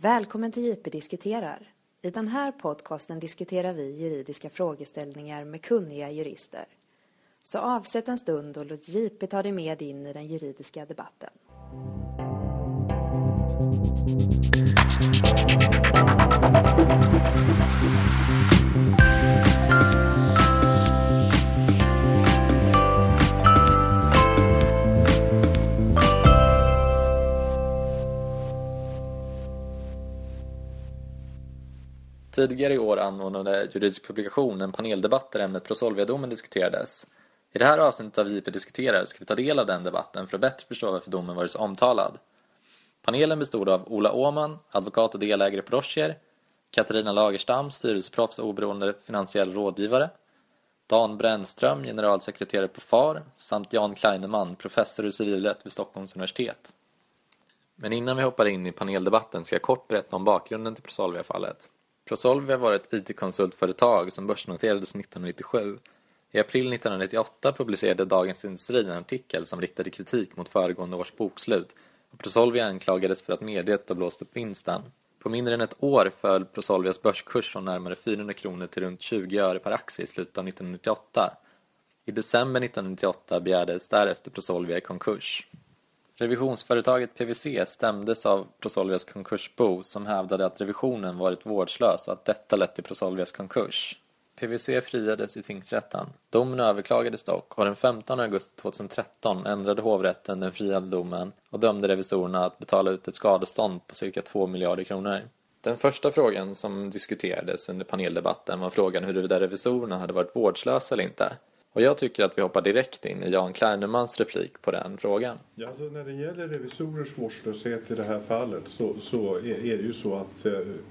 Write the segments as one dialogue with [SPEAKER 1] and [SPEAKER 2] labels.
[SPEAKER 1] Välkommen till JP diskuterar. I den här podcasten diskuterar vi juridiska frågeställningar med kunniga jurister. Så avsätt en stund och låt JP ta dig med in i den juridiska debatten.
[SPEAKER 2] Tidigare i år anordnade Juridisk Publikation en paneldebatt där ämnet Prosolvia-domen diskuterades. I det här avsnittet av JP diskuterar ska vi ta del av den debatten för att bättre förstå varför domen varit så omtalad. Panelen bestod av Ola Åman, advokat och delägare på Rocher, Katarina Lagerstam, styrelseproffs och oberoende finansiell rådgivare, Dan Brännström, generalsekreterare på FAR, samt Jan Kleineman, professor i civilrätt vid Stockholms universitet. Men innan vi hoppar in i paneldebatten ska jag kort berätta om bakgrunden till Prosolvia-fallet. Prosolvia var ett IT-konsultföretag som börsnoterades 1997. I april 1998 publicerade Dagens Industri en artikel som riktade kritik mot föregående års bokslut. Och Prosolvia anklagades för att medvetet ha blåst upp vinsten. På mindre än ett år föll Prosolvias börskurs från närmare 400 kronor till runt 20 öre per aktie i slutet av 1998. I december 1998 begärdes därefter Prosolvia i konkurs. Revisionsföretaget PwC stämdes av Prosolvias konkursbo som hävdade att revisionen varit vårdslös och att detta lett till Prosolvias konkurs. PwC friades i tingsrätten. Domen överklagades dock och den 15 augusti 2013 ändrade hovrätten den friade domen och dömde revisorerna att betala ut ett skadestånd på cirka 2 miljarder kronor. Den första frågan som diskuterades under paneldebatten var frågan huruvida revisorerna hade varit vårdslösa eller inte. Och jag tycker att vi hoppar direkt in i Jan Kleinemans replik på den frågan.
[SPEAKER 3] Ja, alltså när det gäller revisorers vårdslöshet i det här fallet så är det ju så att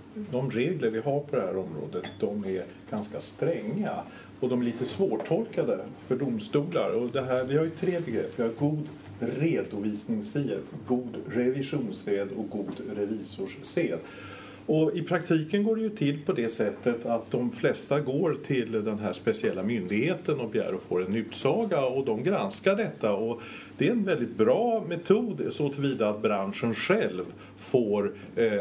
[SPEAKER 3] de regler vi har på det här området, de är ganska stränga och de är lite svårtolkade för domstolar. Och det här, vi har ju 3 begrepp. Vi har god redovisningssed, god revisionssed och god revisorssed. Och i praktiken går det ju till på det sättet att de flesta går till den här speciella myndigheten och begär att få en utsaga och de granskar detta. Och det är en väldigt bra metod så tillvida att branschen själv får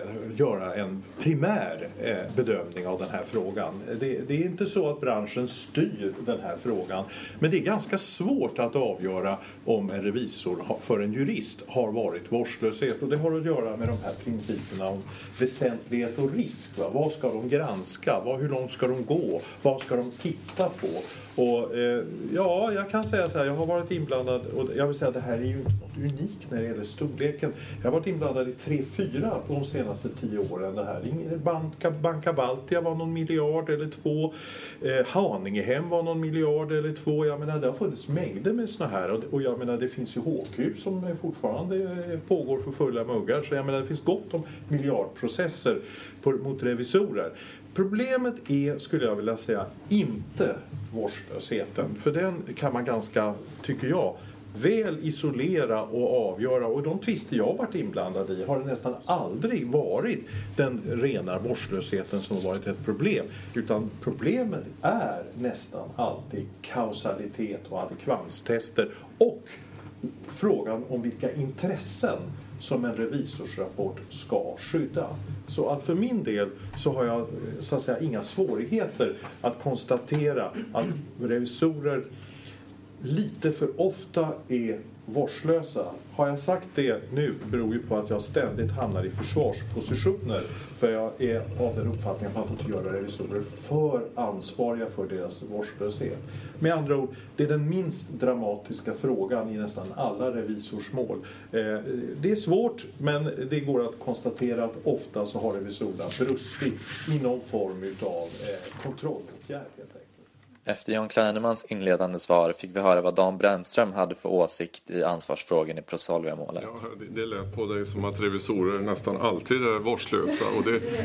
[SPEAKER 3] göra en primär bedömning av den här frågan. Det är inte så att branschen styr den här frågan, men det är ganska svårt att avgöra om en revisor för en jurist har varit vårdslöshet. Och det har att göra med de här principerna om väsentlighet och risk. Va? Vad ska de granska? Hur långt ska de gå? Vad ska de titta på? Och ja, jag kan säga så här, jag har varit inblandad, och jag vill säga att det här är ju inte något unikt när det gäller storleken. Jag har varit inblandad i 3-4 på de senaste 10 åren. Det här. Banca Baltia var någon miljard eller 2. Haningehem var någon miljard eller 2. Jag menar, det har funnits mängder med såna här. Och jag menar, det finns ju HQ som fortfarande pågår för fulla muggar. Så jag menar, det finns gott om miljardprocesser mot revisorer. Problemet är, skulle jag vilja säga, inte vårdslösheten. För den kan man ganska, tycker jag, väl isolera och avgöra. Och de tvister jag har varit inblandad i har det nästan aldrig varit den rena vårdslösheten som har varit ett problem. Utan problemet är nästan alltid kausalitet och adekvanstester och frågan om vilka intressen som en revisorsrapport ska skydda. Så att för min del så har jag så att säga inga svårigheter att konstatera att revisorer lite för ofta är vårdslösa. Har jag sagt det nu beror ju på att jag ständigt hamnar i försvarspositioner. För jag är av den uppfattningen att man får göra revisorer för ansvariga för deras vårdslöshet. Med andra ord, det är den minst dramatiska frågan i nästan alla revisorsmål. Det är svårt, men det går att konstatera att ofta så har revisorerna brustit i någon form av kontrollåtgärd helt enkelt.
[SPEAKER 2] Efter Jan Kleinemans inledande svar fick vi höra vad Dan Brännström hade för åsikt i ansvarsfrågan i Prosolvia-målet.
[SPEAKER 4] Ja, det lät på dig som att revisorer nästan alltid är vårdslösa och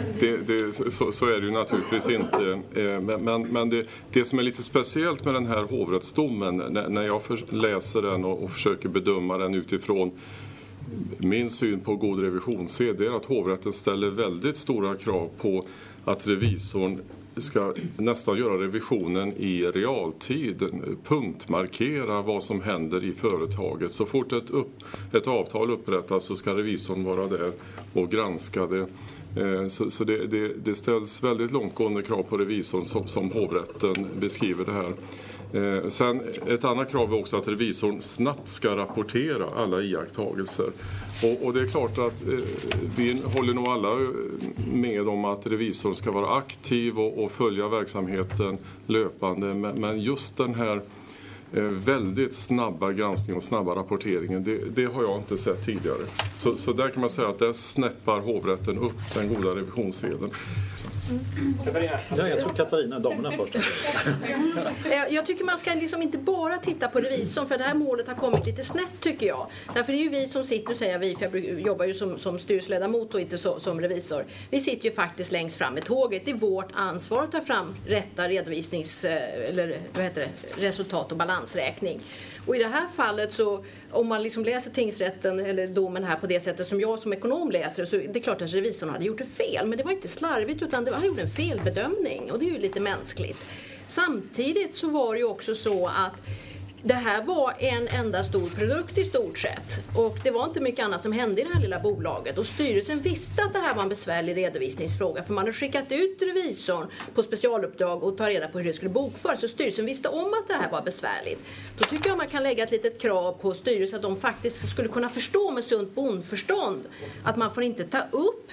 [SPEAKER 4] så är det ju naturligtvis inte. Men det som är lite speciellt med den här hovrättsdomen, när jag läser den och försöker bedöma den utifrån min syn på god revisionssed, det är att hovrätten ställer väldigt stora krav på att revisorn ska nästan göra revisionen i realtid, punktmarkera vad som händer i företaget. Så fort ett avtal upprättas så ska revisorn vara där och granska det Så det ställs väldigt långtgående krav på revisorn som hovrätten beskriver det här. Sen ett annat krav är också att revisorn snabbt ska rapportera alla iakttagelser. Och det är klart att vi håller nog alla med om att revisorn ska vara aktiv och följa verksamheten löpande. Men just den här väldigt snabba granskningen och snabba rapporteringen, det har jag inte sett tidigare. Så där kan man säga att där snäppar hovrätten upp den goda revisionssedeln.
[SPEAKER 5] Ja, jag tror Katarina, damerna först.
[SPEAKER 6] Jag tycker man ska liksom inte bara titta på revisorn, för det här målet har kommit lite snett tycker jag. Därför är ju vi som sitter, nu säger jag vi, för jag jobbar ju som styrelseledamot och inte som revisor. Vi sitter ju faktiskt längst fram med tåget. Det är vårt ansvar att ta fram rätta resultat och balansräkning. Och i det här fallet så, om man liksom läser tingsrätten eller domen här på det sättet som jag som ekonom läser, så det är klart att revisorn hade gjort det fel. Men det var inte slarvigt, utan han gjorde en felbedömning, och det är ju lite mänskligt. Samtidigt så var det ju också så att det här var en enda stor produkt i stort sett. Och det var inte mycket annat som hände i det här lilla bolaget. Och styrelsen visste att det här var en besvärlig redovisningsfråga. För man hade skickat ut revisorn på specialuppdrag och ta reda på hur det skulle bokföras. Så styrelsen visste om att det här var besvärligt. Då tycker jag man kan lägga ett litet krav på styrelsen att de faktiskt skulle kunna förstå med sunt bondförstånd att man får inte ta upp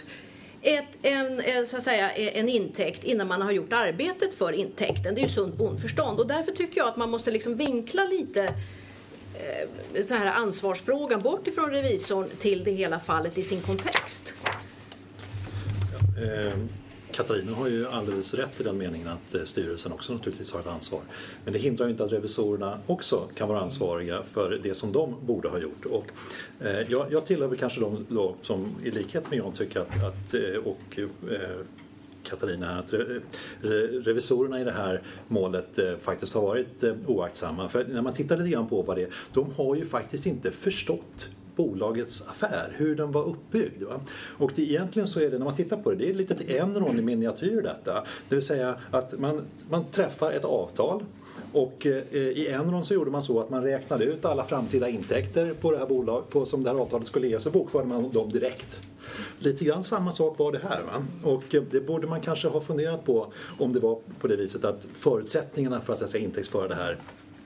[SPEAKER 6] en intäkt innan man har gjort arbetet för intäkten. Det är ju sunt bondförstånd, och därför tycker jag att man måste liksom vinkla lite så här ansvarsfrågan bort ifrån revisorn till det hela fallet i sin kontext.
[SPEAKER 5] Katarina har ju alldeles rätt i den meningen att styrelsen också naturligtvis har ett ansvar. Men det hindrar ju inte att revisorerna också kan vara ansvariga för det som de borde ha gjort. Och jag tillhör väl kanske de då, som i likhet med jag tycker att Katarina här, att revisorerna i det här målet faktiskt har varit oaktsamma. För när man tittar lite grann på vad det är, de har ju faktiskt inte förstått bolagets affär, hur den var uppbyggd. Va? Och egentligen så är det, när man tittar på det är lite till Enron i miniatyr detta. Det vill säga att man träffar ett avtal, och i Enron så gjorde man så att man räknade ut alla framtida intäkter på det här bolaget som det här avtalet skulle ge, så bokförde man dem direkt. Lite grann samma sak var det här. Va? Och det borde man kanske ha funderat på om det var på det viset att förutsättningarna för att intäktsföra det här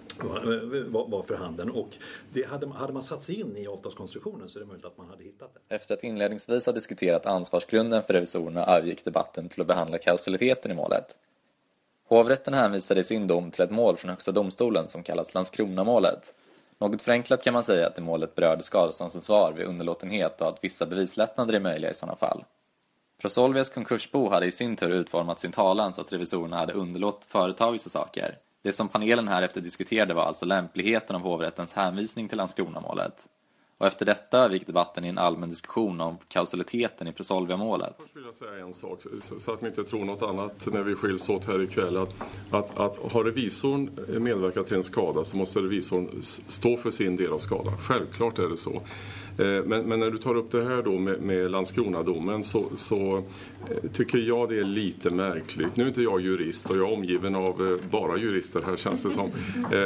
[SPEAKER 5] var för handen, och det hade man satt sig in i avtalskonstruktionen, så är det möjligt att man hade hittat det.
[SPEAKER 2] Efter att inledningsvis ha diskuterat ansvarsgrunden för revisorerna övergick debatten till att behandla kausaliteten i målet. Hovrätten hänvisade i sin dom till ett mål från Högsta domstolen som kallas Landskrona-målet. Något förenklat kan man säga att det målet berörde skadeståndsansvar vid underlåtenhet och att vissa bevislättnader är möjliga i sådana fall. Prosolvias konkursbo hade i sin tur utformat sin talan så att revisorerna hade underlåtit företa vissa saker. Det som panelen här efter diskuterade var alltså lämpligheten av hovrättens hänvisning till Landskrona-målet. Och efter detta övergick debatten i en allmän diskussion om kausaliteten i Prosolvia-målet.
[SPEAKER 4] Först vill jag säga en sak, så att ni inte tror något annat när vi skiljs åt här ikväll. Att har revisorn medverkat till en skada, så måste revisorn stå för sin del av skadan. Självklart är det så. Men när du tar upp det här då med Landskrona-domen, så tycker jag det är lite märkligt. Nu är inte jag jurist, och jag är omgiven av bara jurister här, känns det som.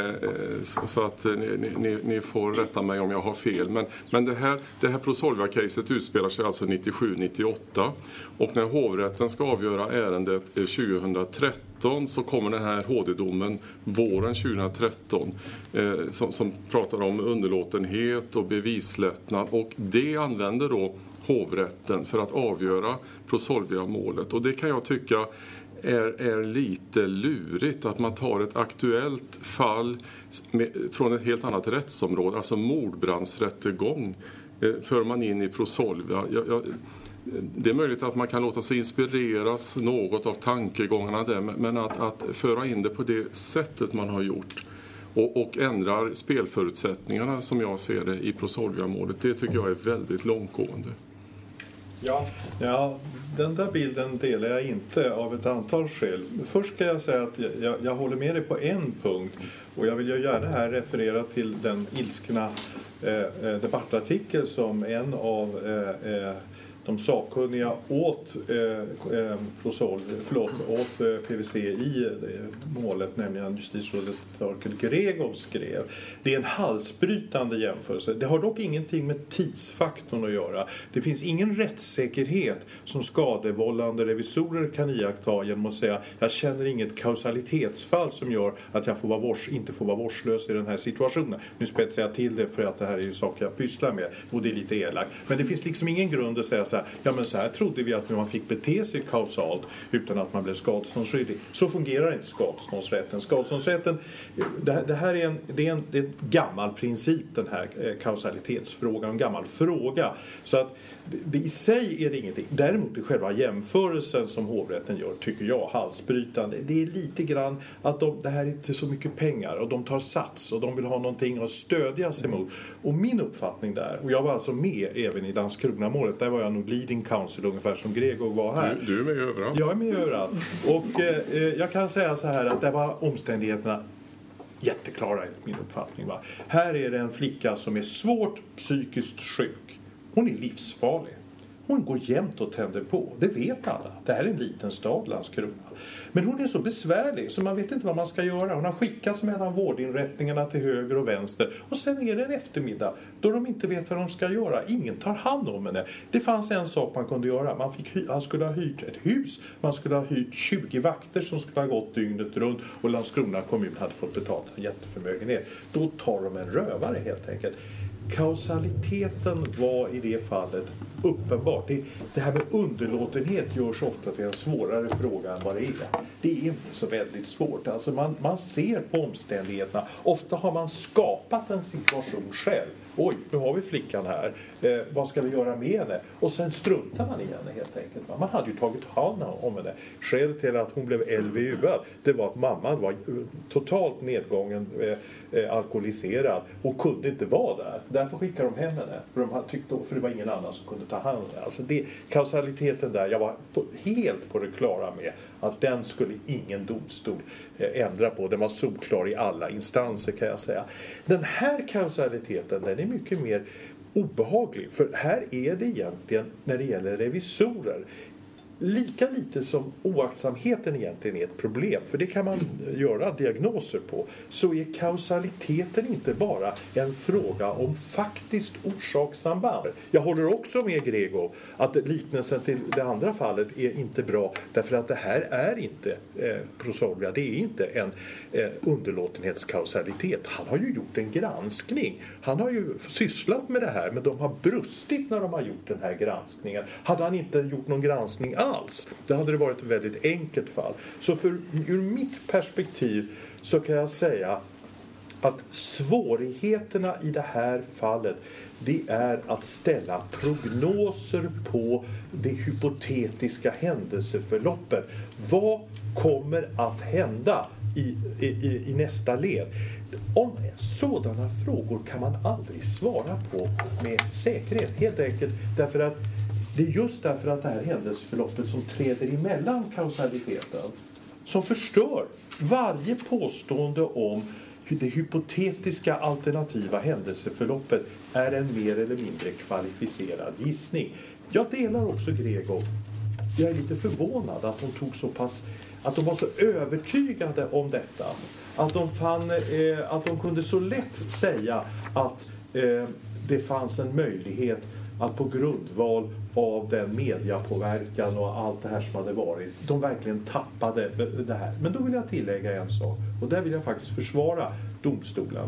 [SPEAKER 4] Så att ni får rätta mig om jag har fel. Men det här Prosolvia-caset utspelar sig alltså 97-98, och när hovrätten ska avgöra ärendet 2013 så kommer den här HD-domen våren 2013 som pratar om underlåtenhet och bevislättnad, och det använder då hovrätten för att avgöra Prosolvia-målet. Och det kan jag tycka är lite lurigt, att man tar ett aktuellt fall från ett helt annat rättsområde, alltså mordbrandsrättegång, för man in i Prosolvia. Det är möjligt att man kan låta sig inspireras något av tankegångarna där, men att föra in det på det sättet man har gjort och ändrar spelförutsättningarna som jag ser det i Prosolvia-målet, det tycker jag är väldigt långtgående.
[SPEAKER 3] Ja, den där bilden delar jag inte av ett antal skäl. Först ska jag säga att jag håller med dig på en punkt, och jag vill ju gärna här referera till den ilskna debattartikel som en av de sakkunniga åt PwC i målet, nämligen justitierådet Torkel Gregov skrev. Det är en halsbrytande jämförelse. Det har dock ingenting med tidsfaktorn att göra. Det finns ingen rättssäkerhet som skadevållande revisorer kan iaktta genom att säga jag känner inget kausalitetsfall som gör att jag inte får vara vårdslös i den här situationen. Nu spetsar jag till det för att det här är ju saker jag pysslar med och det är lite elakt. Men det finns liksom ingen grund att säga så här, ja men så här trodde vi att man fick bete sig kausalt utan att man blev skadeståndsskyldig. Så fungerar inte skadeståndsrätten. Skadeståndsrätten, det här är en gammal princip, den här kausalitetsfrågan, en gammal fråga. Så att det i sig är det ingenting. Däremot i själva jämförelsen som hovrätten gör tycker jag halsbrytande. Det är lite grann att det här är inte så mycket pengar och de tar sats och de vill ha någonting att stödja sig mot. Och min uppfattning där, och jag var alltså med även i Landskrona-målet, där var jag nog leading counsel ungefär som Gregor var här.
[SPEAKER 4] Du är med överallt.
[SPEAKER 3] Jag är med överallt. Och jag kan säga så här att det var omständigheterna jätteklara enligt min uppfattning. Va? Här är det en flicka som är svårt psykiskt sjuk. Hon är livsfarlig. Hon går jämt och tänder på. Det vet alla. Det här är en liten stad, Landskrona. Men hon är så besvärlig så man vet inte vad man ska göra. Hon har skickats mellan vårdinrättningarna till höger och vänster. Och sen är det en eftermiddag då de inte vet vad de ska göra. Ingen tar hand om henne. Det fanns en sak man kunde göra. Han skulle ha hyrt ett hus. Man skulle ha hyrt 20 vakter som skulle ha gått dygnet runt. Och Landskrona kommun hade fått betala en jätteförmögenhet. Då tar de en rövare helt enkelt. Kausaliteten var i det fallet uppenbart. Det här med underlåtenhet görs ofta till en svårare fråga än vad det är. Det är inte så väldigt svårt. Alltså man ser på omständigheterna. Ofta har man skapat en situation själv. Oj, nu har vi flickan här. Vad ska vi göra med henne? Och sen struntar man i henne helt enkelt. Man hade ju tagit hand om henne. Skälet till att hon blev LVU-ad, det var att mamman var totalt nedgången, alkoholiserad och kunde inte vara där. Därför skickade de hem henne. För det var ingen annan som kunde ta hand om henne. Alltså kausaliteten där, jag var helt på det klara med att den skulle ingen domstol ändra på. Den var solklar i alla instanser kan jag säga. Den här kausaliteten, den är mycket mer obehaglig. För här är det egentligen, när det gäller revisorer, lika lite som oaktsamheten egentligen är ett problem, för det kan man göra diagnoser på, så är kausaliteten inte bara en fråga om faktiskt orsakssamband. Jag håller också med Gregor att liknelsen till det andra fallet är inte bra, därför att det här är inte prosolvia, det är inte en underlåtenhetskausalitet. Han har ju gjort en granskning. Han har ju sysslat med det här, men de har brustit när de har gjort den här granskningen. Hade han inte gjort någon granskning alls, det hade det varit ett väldigt enkelt fall. Så ur mitt perspektiv så kan jag säga att svårigheterna i det här fallet, det är att ställa prognoser på det hypotetiska händelseförloppet. Vad kommer att hända i nästa led? Om sådana frågor kan man aldrig svara på med säkerhet. Helt enkelt därför att det är just därför att det här händelseförloppet som träder emellan kausaliteten som förstör varje påstående om hur det hypotetiska alternativa händelseförloppet är en mer eller mindre kvalificerad gissning. Jag delar också Gregor. Jag är lite förvånad att de tog så pass, att de var så övertygade om detta. Att de fann att de kunde så lätt säga att det fanns en möjlighet att på grundval av den mediapåverkan och allt det här som hade varit, de verkligen tappade det här. Men då vill jag tillägga en sak, och där vill jag faktiskt försvara domstolen.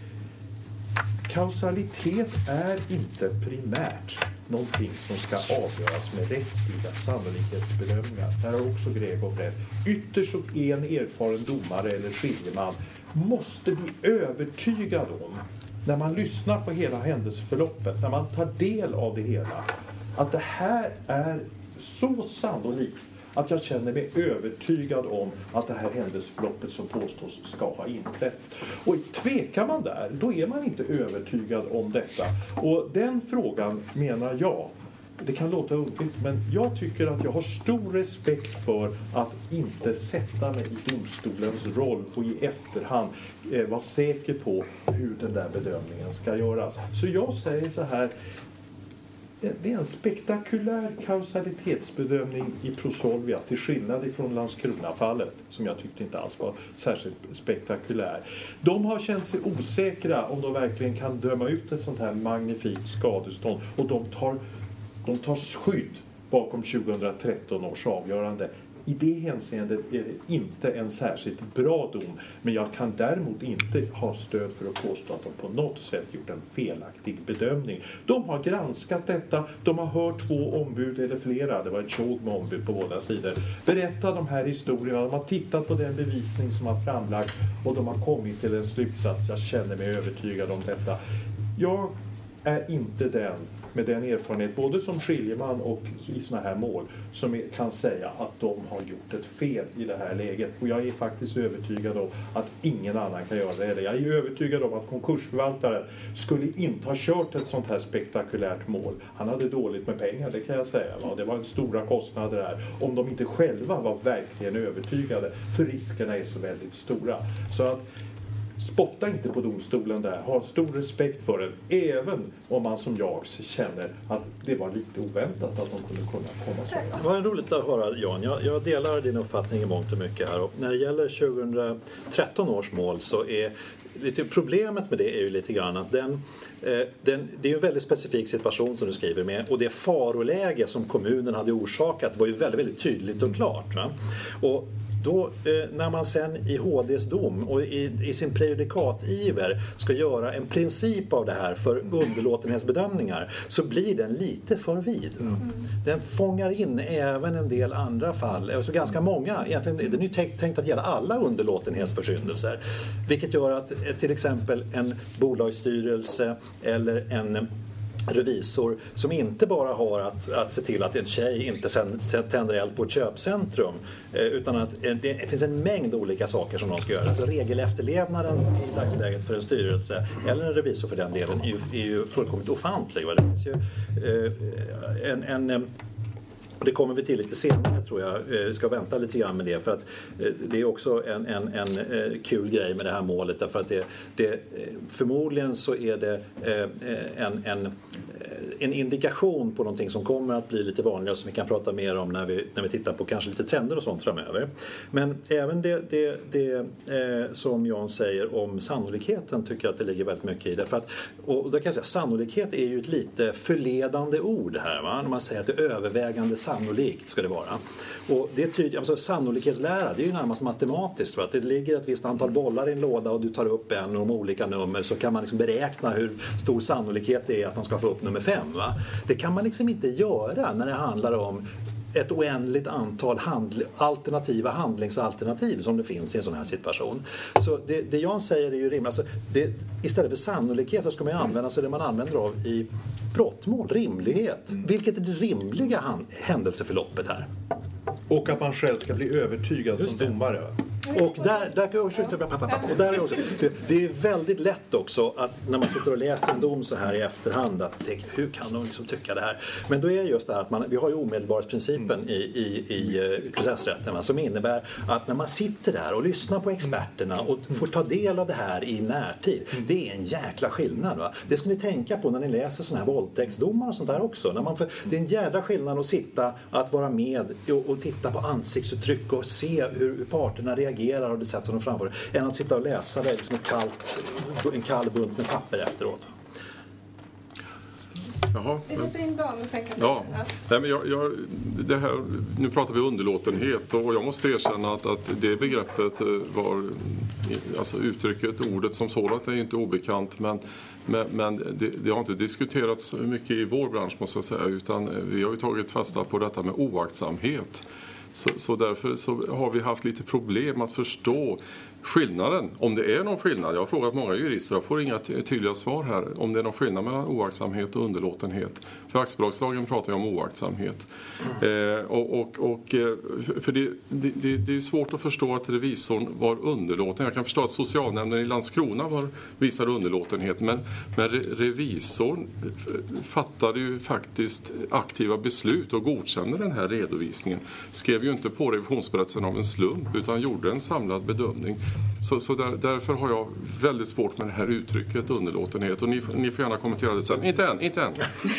[SPEAKER 3] Kausalitet är inte primärt någonting som ska avgöras med rättsliga sannolikhetsbedömningar. Där har också Gregor rätt. Ytterst är en erfaren domare eller skiljeman måste bli övertygad om, när man lyssnar på hela händelseförloppet, när man tar del av det hela, att det här är så sannolikt att jag känner mig övertygad om att det här händelseförloppet som påstås ska ha inträffat. Och tvekar man där, då är man inte övertygad om detta. Och den frågan menar jag, det kan låta underligt, men jag tycker att jag har stor respekt för att inte sätta mig i domstolens roll och i efterhand vara säker på hur den där bedömningen ska göras. Så jag säger så här, det är en spektakulär kausalitetsbedömning i Prosolvia till skillnad ifrån Landskrona-fallet som jag tyckte inte alls var särskilt spektakulär. De har känt sig osäkra om de verkligen kan döma ut ett sånt här magnifikt skadestånd och de tar skydd bakom 2013 års avgörande. I det hänseendet är det inte en särskilt bra dom, men jag kan däremot inte ha stöd för att påstå att de på något sätt gjort en felaktig bedömning. De har granskat detta, de har hört 2 ombud eller flera, det var ett tjog med ombud på båda sidor, berätta de här historierna, de har tittat på den bevisning som har framlagts och de har kommit till en slutsats. Jag känner mig övertygad om detta. Jag är inte den med den erfarenhet både som skiljeman och i såna här mål som kan säga att de har gjort ett fel i det här läget. Och jag är faktiskt övertygad om att ingen annan kan göra det. Jag är övertygad om att konkursförvaltaren skulle inte ha kört ett sånt här spektakulärt mål. Han hade dåligt med pengar, det kan jag säga. Det var en stora kostnader där. Om de inte själva var verkligen övertygade, för riskerna är så väldigt stora. Så att spotta inte på domstolen där. Ha stor respekt för den. Även om man som jag känner att det var lite oväntat att de kunde komma så.
[SPEAKER 5] Det var roligt att höra, Jan. Jag delar din uppfattning i mångt och mycket här. Och när det gäller 2013 års mål så är lite problemet med det är ju lite grann att det är en väldigt specifik situation som du skriver med, och det faroläge som kommunen hade orsakat var ju väldigt, väldigt tydligt och klart. Va? Och då, när man sen i HDs dom och i sin prejudikativer ska göra en princip av det här för underlåtenhetsbedömningar, så blir den lite för vid. Den fångar in även en del andra fall, alltså ganska många. Egentligen den är ju tänkt att gälla alla underlåtenhetsförsyndelser, vilket gör att till exempel en bolagsstyrelse eller en revisor som inte bara har att se till att en tjej inte tänder eld på ett köpcentrum, utan att det finns en mängd olika saker som de ska göra. Alltså regelefterlevnaden i dagsläget för en styrelse eller en revisor för den delen är ju fullkomligt ofantlig. Det finns ju och det kommer vi till lite senare, tror jag. Vi ska vänta lite grann med det, för att det är också en kul grej med det här målet, därför att förmodligen så är det en indikation på någonting som kommer att bli lite vanligare, som vi kan prata mer om när vi tittar på kanske lite trender och sånt framöver. Men även det som Jan säger om sannolikheten tycker jag att det ligger väldigt mycket i. Därför att, och då kan jag säga, sannolikhet är ju ett lite förledande ord här, va? När man säger att det är övervägande sannolikt ska det vara. Och det tyder, alltså sannolikhetslära, det är ju närmast matematiskt, för att det ligger ett visst antal bollar i en låda och du tar upp en och de olika nummer, så kan man liksom beräkna hur stor sannolikhet det är att man ska få upp nummer 5. Va? Det kan man liksom inte göra när det handlar om ett oändligt antal alternativa handlingsalternativ som det finns i en sån här situation. Så det Jan säger är ju rimligt. Alltså istället för sannolikhet så ska man använda sig det man använder av i brottmål, rimlighet. Vilket är det rimliga händelseförloppet här?
[SPEAKER 3] Och att man själv ska bli övertygad som domare.
[SPEAKER 5] Och det är väldigt lätt också att när man sitter och läser en dom så här i efterhand att tänka, hur kan de liksom tycka det här? Men då är just det här att vi har ju omedelbarhetsprincipen i processrätten, som innebär att när man sitter där och lyssnar på experterna och får ta del av det här i närtid, det är en jäkla skillnad. Va? Det ska ni tänka på när ni läser såna här våldtäktsdomar och sånt där också. Det är en jävla skillnad att vara med och titta på ansiktsuttryck och se hur parterna reagerar och det sätt som de framför, än att sitta och läsa det liksom en kall bunt med papper efteråt.
[SPEAKER 7] Jaha.
[SPEAKER 4] Det här, nu pratar vi underlåtenhet, och jag måste erkänna att det begreppet var, alltså uttrycket, ordet som sådant är inte obekant, men det har inte diskuterats mycket i vår bransch, måste jag säga, utan vi har ju tagit fasta på detta med oaktsamhet. Så därför så har vi haft lite problem att förstå skillnaden, om det är någon skillnad. Jag har frågat många jurister, jag får inga tydliga svar här, om det är någon skillnad mellan oaktsamhet och underlåtenhet. För aktiebolagslagen pratar ju om oaktsamhet. För det är svårt att förstå att revisorn var underlåten. Jag kan förstå att socialnämnden i Landskrona visade underlåtenhet, men revisorn fattade ju faktiskt aktiva beslut och godkände den här redovisningen. Skrev skrev ju inte på revisionsberättelsen av en slump utan gjorde en samlad bedömning. Så därför har jag väldigt svårt med det här uttrycket underlåtenhet, och ni får gärna kommentera det sen. Inte än.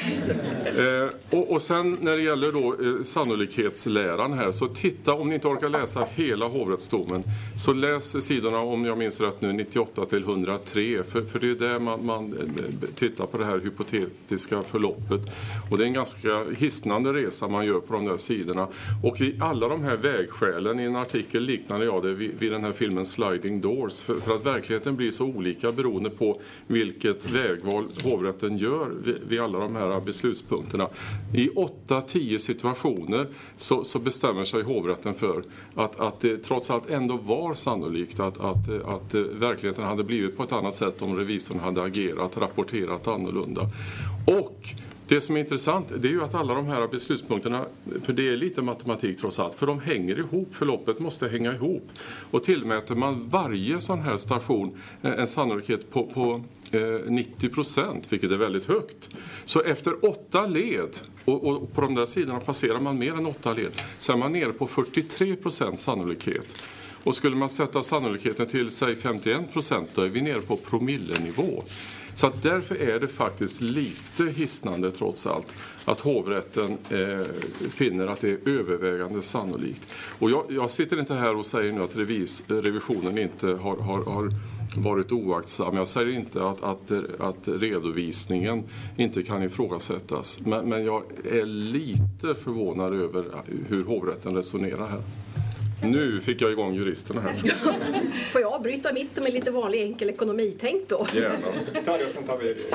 [SPEAKER 4] Och sen när det gäller då sannolikhetsläran här, så titta, om ni inte orkar läsa hela hovrättsdomen, så läs sidorna, om jag minns rätt nu, 98 till 103, för det är där man tittar på det här hypotetiska förloppet, och det är en ganska hisnande resa man gör på de där sidorna. Och i alla de här vägskälen, i en artikel liknande jag det vid den här filmen Sliding Doors, för att verkligheten blir så olika beroende på vilket vägval hovrätten gör vid alla de här beslutspunkterna. I 8-10 situationer så bestämmer sig hovrätten för att det trots allt ändå var sannolikt att verkligheten hade blivit på ett annat sätt om revisorn hade agerat, rapporterat annorlunda. Och det som är intressant, det är ju att alla de här beslutspunkterna, för det är lite matematik trots allt, för de hänger ihop, förloppet måste hänga ihop. Och tillmäter man varje sån här station en sannolikhet på 90%, vilket är väldigt högt. Så efter 8 led, och på de där sidorna passerar man mer än 8 led, så är man nere på 43% sannolikhet. Och skulle man sätta sannolikheten till, säg 51%, då är vi nere på promillenivå. Så att därför är det faktiskt lite hisnande trots allt att hovrätten finner att det är övervägande sannolikt. Och jag sitter inte här och säger nu att revisionen inte har varit oaktsam. Jag säger inte att redovisningen inte kan ifrågasättas. Men jag är lite förvånad över hur hovrätten resonerar här. Nu fick jag igång juristerna här.
[SPEAKER 6] Får jag bryta mitten med lite vanlig enkel ekonomitänk då?
[SPEAKER 4] Gärna.
[SPEAKER 7] Sen tar vi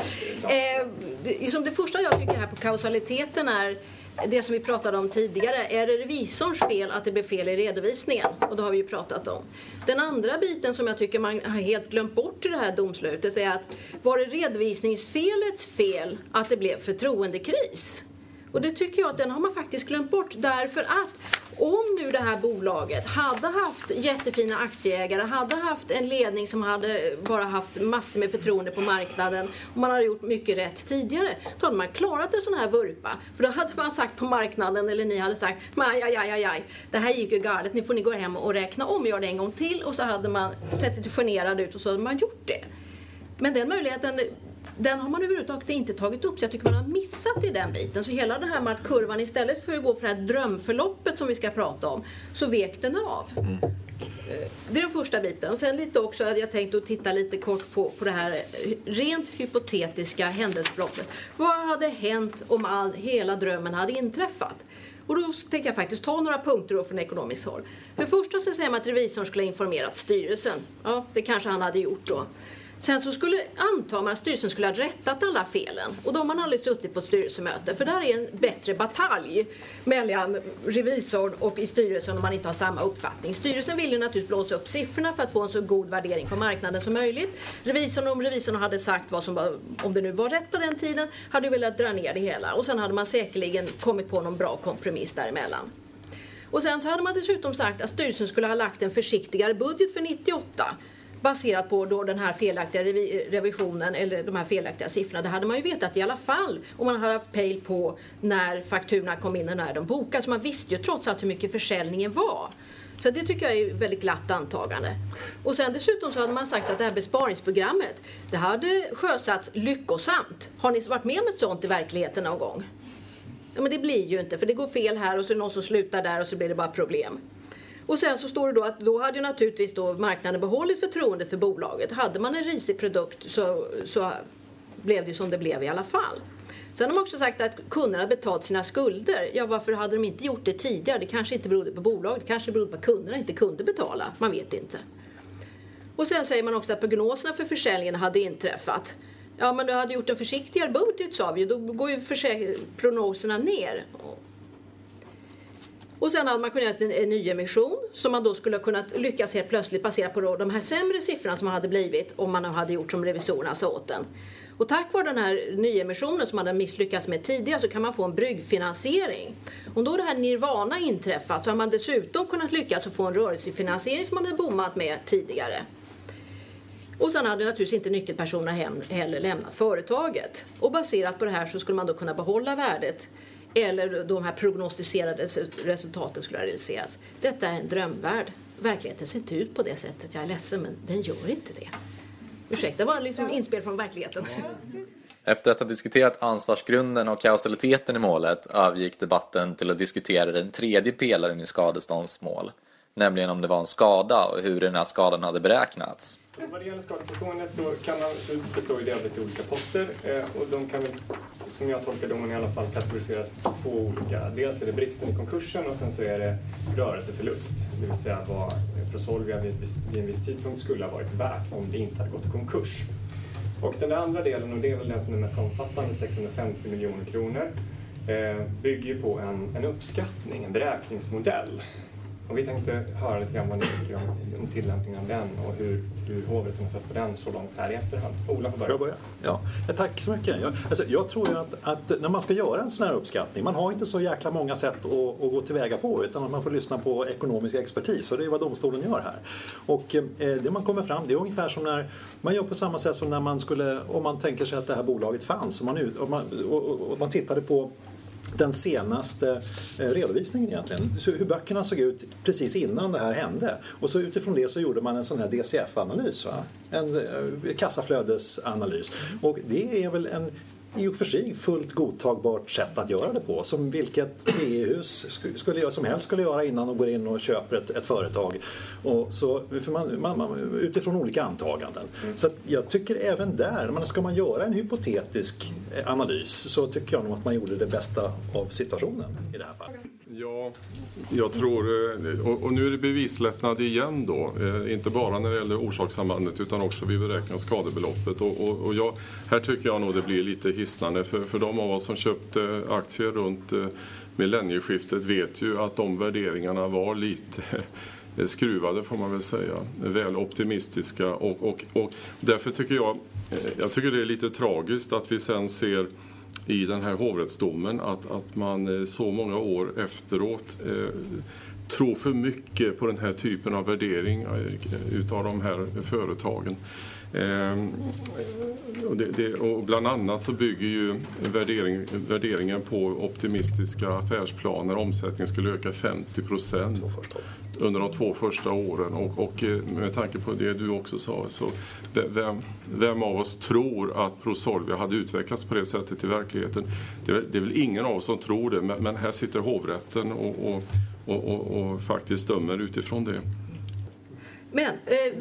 [SPEAKER 6] det första jag tycker här på kausaliteten är det som vi pratade om tidigare. Är det revisorns fel att det blev fel i redovisningen? Och det har vi ju pratat om. Den andra biten som jag tycker man har helt glömt bort i det här domslutet är att var det redovisningsfelets fel att det blev förtroendekris? Och det tycker jag att den har man faktiskt glömt bort, därför att om nu det här bolaget hade haft jättefina aktieägare, hade haft en ledning som hade bara haft massor med förtroende på marknaden och man hade gjort mycket rätt tidigare, då hade man klarat en sån här vurpa. För då hade man sagt på marknaden, eller ni hade sagt, aj, det här gick ju galet, ni får ni gå hem och räkna om och göra det en gång till, och så hade man sett lite generad ut och så hade man gjort det. Men den möjligheten, den har man överhuvudtaget inte tagit upp, så jag tycker man har missat i den biten. Så hela det här med att kurvan istället för att gå för det här drömförloppet som vi ska prata om, så vek den av. Det är den första biten. Och sen lite också hade jag tänkt att titta lite kort på det här rent hypotetiska händelseförloppet. Vad hade hänt om hela drömmen hade inträffat? Och då tänker jag faktiskt ta några punkter då från ekonomiskt håll. För det första så säger man att revisorn skulle ha informerat styrelsen. Ja, det kanske han hade gjort då. Sen så antar man att styrelsen skulle ha rättat alla felen. Och då har man aldrig suttit på ett styrelsemöte. För där är en bättre batalj mellan revisorn och i styrelsen om man inte har samma uppfattning. Styrelsen vill ju naturligtvis blåsa upp siffrorna för att få en så god värdering på marknaden som möjligt. Revisorn hade sagt vad som var, om det nu var rätt på den tiden, hade ju velat dra ner det hela. Och sen hade man säkerligen kommit på någon bra kompromiss däremellan. Och sen så hade man dessutom sagt att styrelsen skulle ha lagt en försiktigare budget för 98. Baserat på då den här felaktiga revisionen eller de här felaktiga siffrorna. Det hade man ju vetat i alla fall om man hade haft pejl på när fakturorna kom in och när de bokade. Så man visste ju trots allt hur mycket försäljningen var. Så det tycker jag är väldigt glatt antagande. Och sen dessutom så hade man sagt att det här besparingsprogrammet, det hade sjösatts lyckosamt. Har ni varit med om ett sånt i verkligheten någon gång? Ja, men det blir ju inte, för det går fel här och så är det någon som slutar där och så blir det bara problem. Och sen så står det då att då hade ju naturligtvis då marknaden behållit förtroendet för bolaget. Hade man en risig produkt så blev det som det blev i alla fall. Sen har man också sagt att kunderna betalt sina skulder. Ja, varför hade de inte gjort det tidigare? Det kanske inte berodde på bolaget, det kanske berodde på att kunderna inte kunde betala. Man vet inte. Och sen säger man också att prognoserna för försäljningen hade inträffat. Ja, men du hade gjort en försiktigare budget, sa vi. Då går ju prognoserna ner. Och sen hade man kunnat göra en ny emission som man då skulle ha kunnat lyckas helt plötsligt basera på de här sämre siffrorna som hade blivit om man hade gjort som revisorerna sa åt den. Och tack vare den här nyemissionen som man hade misslyckats med tidigare så kan man få en bryggfinansiering. Om då det här nirvana inträffar så har man dessutom kunnat lyckas att få en rörelsefinansiering som man hade bommat med tidigare. Och sen hade naturligtvis inte nyckelpersoner heller lämnat företaget. Och baserat på det här så skulle man då kunna behålla värdet eller de här prognostiserade resultaten skulle ha realiserats. Detta är en drömvärld. Verkligheten ser inte ut på det sättet. Jag är ledsen, men den gör inte det. Ursäkta, det var liksom inspel från verkligheten.
[SPEAKER 2] Efter att ha diskuterat ansvarsgrunden och kausaliteten i målet övergick debatten till att diskutera den tredje pelaren i skadeståndsmål, nämligen om det var en skada och hur den här skadan hade beräknats.
[SPEAKER 7] Vad det gäller skadeståndet så består det av lite olika poster och de kan väl, som jag tolkar domen i alla fall, kategoriseras på två olika. Dels är det bristen i konkursen och sen så är det rörelseförlust, det vill säga vad Prosolvia vid en viss tidpunkt skulle ha varit värt om det inte hade gått i konkurs. Och den andra delen, och det är väl den som är mest omfattande, 650 miljoner kronor, bygger på en uppskattning, en beräkningsmodell. Och vi tänkte höra lite grann vad ni tycker om tillämpningen av den och hur hovrätten har sett på den så långt här i efterhand. Ola får börja.
[SPEAKER 5] Ja, tack så mycket. Jag tror ju att när man ska göra en sån här uppskattning, man har inte så jäkla många sätt att gå tillväga på, utan att man får lyssna på ekonomisk expertis, och det är vad domstolen gör här. Och det man kommer fram, det är ungefär som när man gör på samma sätt som när man skulle, om man tänker sig att det här bolaget fanns, och man tittade på den senaste redovisningen egentligen, så hur böckerna såg ut precis innan det här hände. Och så utifrån det så gjorde man en sån här DCF-analys, en kassaflödesanalys. Och det är väl en i och för sig fullt godtagbart sätt att göra det på, som vilket PE-hus som helst skulle göra innan de går in och köper ett företag. Och så, för man utifrån olika antaganden. Så att jag tycker även där, ska man göra en hypotetisk analys, så tycker jag nog att man gjorde det bästa av situationen i det här fallet.
[SPEAKER 4] Ja, jag tror, och nu är det bevislättnad igen då, inte bara när det gäller orsakssambandet utan också vid beräkning av skadebeloppet. Och här tycker jag nog det blir lite hisnande, för de av oss som köpte aktier runt millennieskiftet vet ju att de värderingarna var lite skruvade, får man väl säga, väl optimistiska, och därför tycker jag tycker det är lite tragiskt att vi sen ser i den här hovrättsdomen att man så många år efteråt tror för mycket på den här typen av värdering utav de här företagen. Och bland annat så bygger ju värderingen på optimistiska affärsplaner. Omsättningen skulle öka 50% under de 2 första åren. Och med tanke på det du också sa, så vem av oss tror att Prosolvia hade utvecklats på det sättet i verkligheten? Det är väl ingen av oss som tror det, men här sitter hovrätten och faktiskt dömer utifrån det.
[SPEAKER 6] Men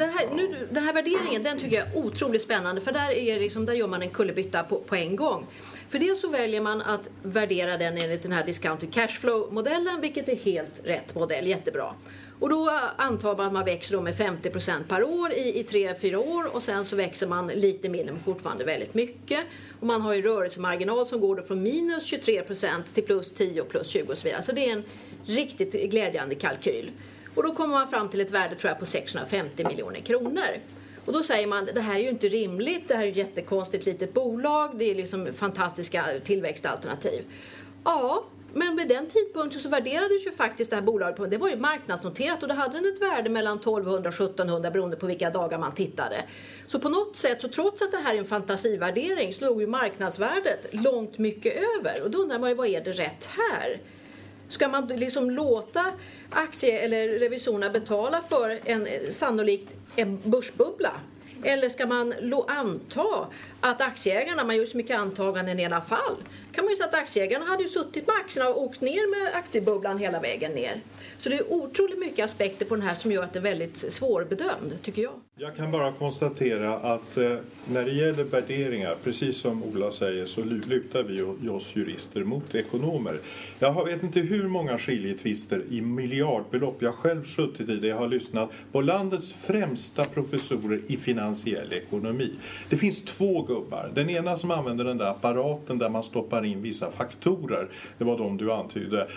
[SPEAKER 6] den här värderingen, den tycker jag är otroligt spännande, för där gör man en kullerbytta på en gång. För det så väljer man att värdera den enligt den här discounted cashflow-modellen, vilket är helt rätt modell, jättebra. Och då antar man att man växer då med 50% per år i 3-4 år, och sen så växer man lite mindre men fortfarande väldigt mycket. Och man har ju rörelsemarginal som går då från minus 23% till plus 10 och plus 20 och så vidare. Så det är en riktigt glädjande kalkyl. Och då kommer man fram till ett värde, tror jag, på 650 miljoner kronor. Och då säger man, det här är ju inte rimligt, det här är ett jättekonstigt litet bolag, det är liksom fantastiska tillväxtalternativ. Ja, men med den tidpunkten så värderades ju faktiskt det här bolaget på, det var ju marknadsnoterat, och det hade ett värde mellan 1200 och 1700 beroende på vilka dagar man tittade. Så på något sätt, så trots att det här är en fantasivärdering, så låg ju marknadsvärdet långt mycket över. Och då undrar man ju, vad är det rätt här? Ska man liksom låta eller revisorerna betala för sannolikt en börsbubbla? Eller ska man anta att aktieägarna, man gör så mycket antaganden i alla fall, kan man ju säga att aktieägarna hade ju suttit med aktierna och åkt ner med aktiebubblan hela vägen ner. Så det är otroligt mycket aspekter på den här som gör att det är väldigt svårbedömd, tycker jag.
[SPEAKER 3] Jag kan bara konstatera att när det gäller värderingar, precis som Ola säger, så lutar vi oss jurister mot ekonomer. Jag vet inte hur många skiljetvister i miljardbelopp jag själv suttit i det. Jag har lyssnat på landets främsta professorer i finansiell ekonomi. Det finns 2 gubbar. Den ena som använder den där apparaten där man stoppar in vissa faktorer. Det var de du antydde.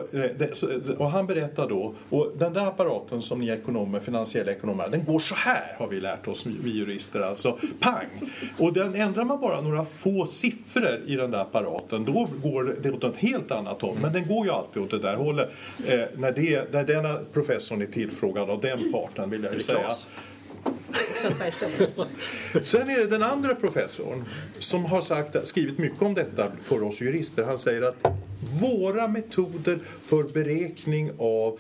[SPEAKER 3] Och han berättar då, och den där apparaten som ni ekonomer, finansiella ekonomer, den går så här, har vi lärt oss, vi jurister, alltså pang. Och den ändrar man bara några få siffror i den där apparaten, då går det åt ett helt annat håll. Men den går ju alltid åt det där hållet när denna professorn är tillfrågad av den parten, vill jag ju säga. Sen är det den andra professorn som har skrivit mycket om detta för oss jurister. Han säger att Våra metoder för beräkning av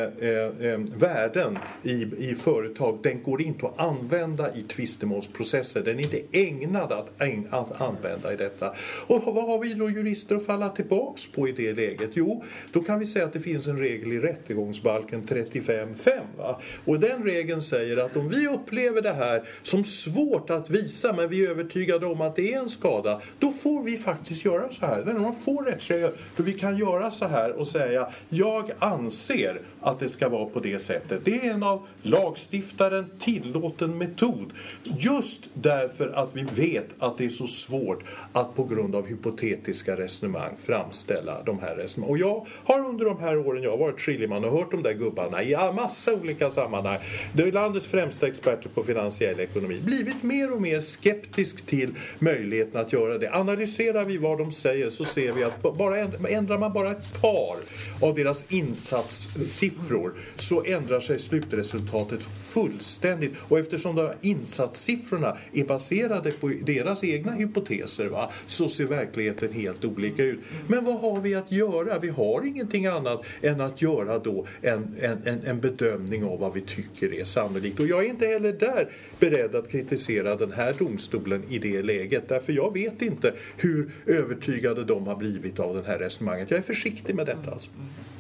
[SPEAKER 3] värden i företag, den går inte att använda i tvistemålsprocesser. Den är inte ägnad att använda i detta. Och vad har vi då jurister att falla tillbaks på i det läget? Jo, då kan vi säga att det finns en regel i rättegångsbalken 35.5. Va? Och den regeln säger att om vi upplever det här som svårt att visa, men vi är övertygade om att det är en skada, då får vi faktiskt göra så här. När man får rättsregler, då vi kan göra så här och säga: jag anser att det ska vara på det sättet. Det är en av lagstiftaren tillåten metod. Just därför att vi vet att det är så svårt att på grund av hypotetiska resonemang framställa de här resonemangen. Och jag har under de här åren jag har varit skiljeman och hört de där gubbarna i massa olika sammanhang. Det är landets främsta experter på finansiell ekonomi blivit mer och mer skeptisk till möjligheten att göra det. Analyserar vi vad de säger så ser vi att ändrar man bara ett par av deras insatssiffror så ändrar sig slutresultatet fullständigt. Och eftersom de insatssiffrorna är baserade på deras egna hypoteser, va, så ser verkligheten helt olika ut. Men vad har vi att göra? Vi har ingenting annat än att göra då en bedömning av vad vi tycker är sannolikt. Och jag är inte heller där beredd att kritisera den här domstolen i det läget. Därför jag vet inte hur övertygade de har blivit av den här resonemanget. Jag är försiktig med detta. Alltså.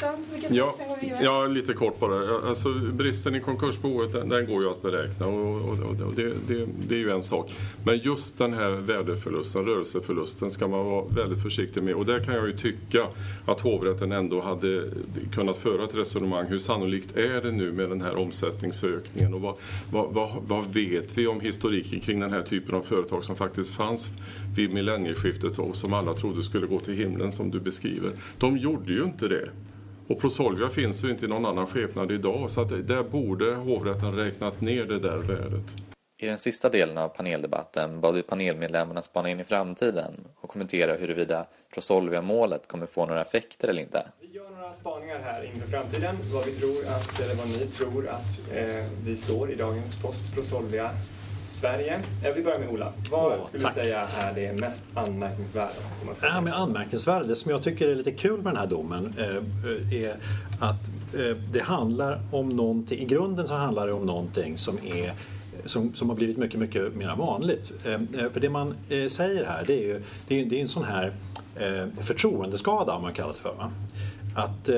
[SPEAKER 4] Ja, lite kort bara. Alltså, bristen i konkursboet, den går ju att beräkna och det är ju en sak. Men just den här värdeförlusten, rörelseförlusten, ska man vara väldigt försiktig med. Och där kan jag ju tycka att hovrätten ändå hade kunnat föra ett resonemang. Hur sannolikt är det nu med den här omsättningsökningen? Och vad vet vi om historiken kring den här typen av företag som faktiskt fanns vid millennieskiftet och som alla trodde skulle gå till himlen, som du beskriver? De gjorde ju inte det. Och Prosolvia finns ju inte i någon annan skepnad idag, så att där borde hovrätten räknat ner det där värdet.
[SPEAKER 2] I den sista delen av paneldebatten bad vi panelmedlemmarna spana in i framtiden och kommentera huruvida Prosolvia-målet kommer få några effekter eller inte.
[SPEAKER 7] Vi gör några spaningar här inför framtiden, vad ni tror att vi står i dagens post-Prosolvia Sverige. Jag vill börja med Ola. Vad skulle du säga är det mest anmärkningsvärda som kommer fram?
[SPEAKER 5] Ja, men anmärkningsvärda, det som jag tycker är lite kul med den här domen är att det handlar om någonting, i grunden så handlar det om någonting som har blivit mycket, mycket mer vanligt. För det man säger här, det är en sån här förtroendeskada, om man kallar det för. Va? Att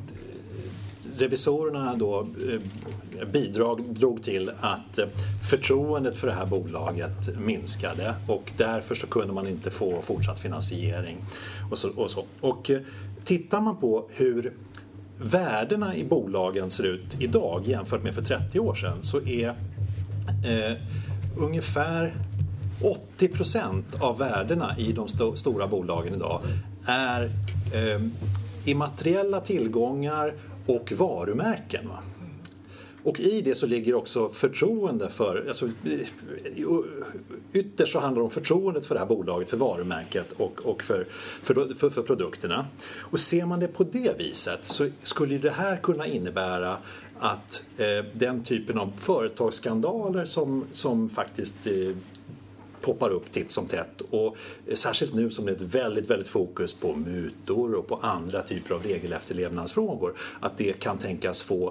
[SPEAKER 5] revisorerna då drog till att förtroendet för det här bolaget minskade och därför så kunde man inte få fortsatt finansiering och så. Och tittar man på hur värdena i bolagen ser ut idag jämfört med för 30 år sedan, så är ungefär 80% av värdena i de stora bolagen idag är immateriella tillgångar och varumärken. Va? Och i det så ligger också förtroende för, alltså, ytterst så handlar det om förtroendet för det här bolaget, för varumärket och för produkterna. Och ser man det på det viset så skulle det här kunna innebära att den typen av företagsskandaler som faktiskt poppar upp titt som tätt, och särskilt nu som det är ett väldigt, väldigt fokus på mutor och på andra typer av regelefterlevnadsfrågor, att det kan tänkas få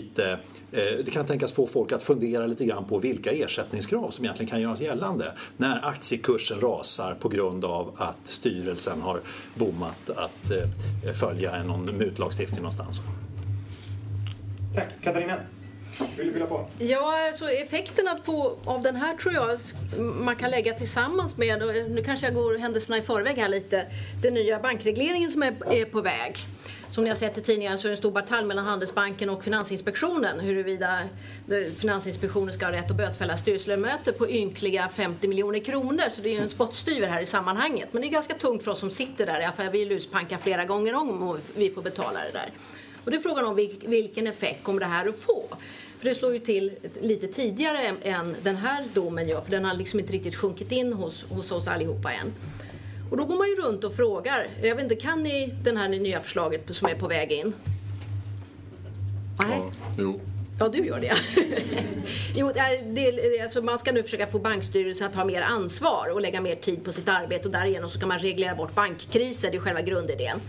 [SPEAKER 5] folk att fundera lite grann på vilka ersättningskrav som egentligen kan göras gällande när aktiekursen rasar på grund av att styrelsen har bommat att följa någon mutlagstiftning någonstans.
[SPEAKER 7] Tack. Katarina, vill du fylla på?
[SPEAKER 6] Ja, alltså effekterna av den här tror jag man kan lägga tillsammans med, nu kanske jag går händelserna i förväg här lite, den nya bankregleringen som är på väg. Som ni har sett i tidningarna så är det en stor batalj mellan Handelsbanken och Finansinspektionen huruvida Finansinspektionen ska ha rätt att bötfälla styrelseledamöter på ynkliga 50 miljoner kronor. Så det är ju en spottstyver här i sammanhanget. Men det är ganska tungt för oss som sitter där. För vi luspankar flera gånger om och vi får betala det där. Och det är frågan om vilken effekt kommer det här att få. För det slår ju till lite tidigare än den här domen gör. För den har liksom inte riktigt sjunkit in hos oss allihopa än. Och då går man ju runt och frågar. Jag vet inte, kan ni den här nya förslaget som är på väg in? Nej.
[SPEAKER 4] Jo.
[SPEAKER 6] Ja, du gör det. Jo, alltså man ska nu försöka få bankstyrelsen att ta mer ansvar och lägga mer tid på sitt arbete. Och därigenom så kan man reglera bort bankkriser. Det är själva grundidén.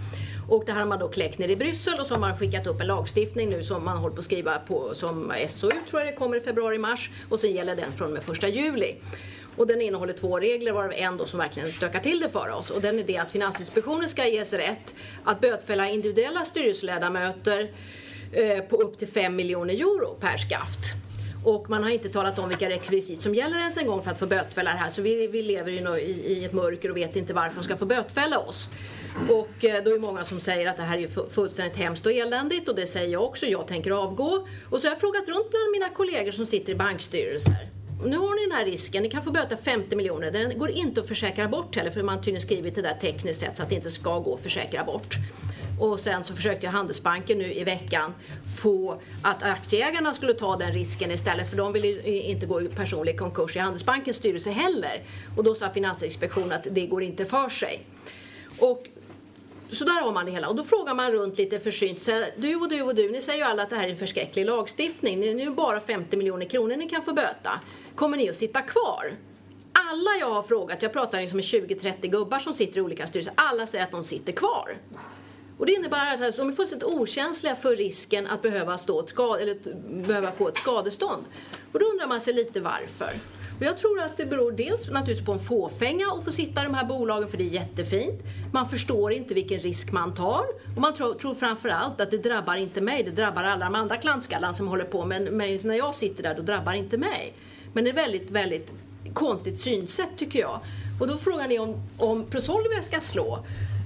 [SPEAKER 6] Och det här har man då kläckt ner i Bryssel och så har man skickat upp en lagstiftning nu som man håller på att skriva på som SOU tror jag det kommer i februari-mars och sen gäller den från och med 1 juli. Och den innehåller 2 regler varav en då som verkligen stökar till det för oss. Och den är det att Finansinspektionen ska ges rätt att bötfälla individuella styrelseledamöter på upp till 5 miljoner euro per skaft. Och man har inte talat om vilka rekvisit som gäller ens en gång för att få bötfälla det här. Så vi lever i ett mörker och vet inte varför de ska få bötfälla oss. Och då är det många som säger att det här är fullständigt hemskt och eländigt. Och det säger jag också, jag tänker avgå. Och så har jag frågat runt bland mina kollegor som sitter i bankstyrelser. Nu har ni den här risken, ni kan få böta 50 miljoner. Den går inte att försäkra bort heller för man har tydligen skrivit det där tekniskt sett så att det inte ska gå att försäkra bort. Och sen så försökte Handelsbanken nu i veckan få att aktieägarna skulle ta den risken istället för de vill ju inte gå i personlig konkurs i Handelsbankens styrelse heller. Och då sa Finansinspektionen att det går inte för sig. Och så där har man det hela. Och då frågar man runt lite försynt. Så du, ni säger ju alla att det här är en förskräcklig lagstiftning. Det är nu bara 50 miljoner kronor ni kan få böta. Kommer ni att sitta kvar? Alla jag har frågat, jag pratar liksom med 20-30 gubbar som sitter i olika styrelser. Alla säger att de sitter kvar. Och det innebär att de är fullständigt okänsliga för risken att behöva behöva få ett skadestånd. Och då undrar man sig lite varför. Och jag tror att det beror dels naturligtvis på en fåfänga att få sitta i de här bolagen för det är jättefint. Man förstår inte vilken risk man tar. Och man tror framförallt att det drabbar inte mig, det drabbar alla de andra klantskallarna som håller på. Men när jag sitter där då drabbar inte mig. Men det är väldigt, väldigt konstigt synsätt tycker jag. Och då frågar ni om Prosolvia ska slå.